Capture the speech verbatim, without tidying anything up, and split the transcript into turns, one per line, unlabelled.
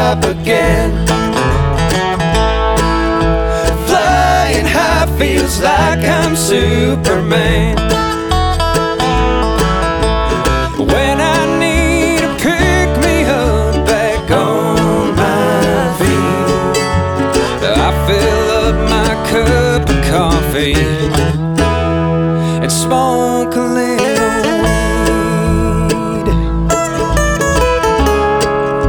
top again. Flying high feels like I'm Superman. When I need to pick me up back on my feet, I fill up my cup of coffee and smoke a little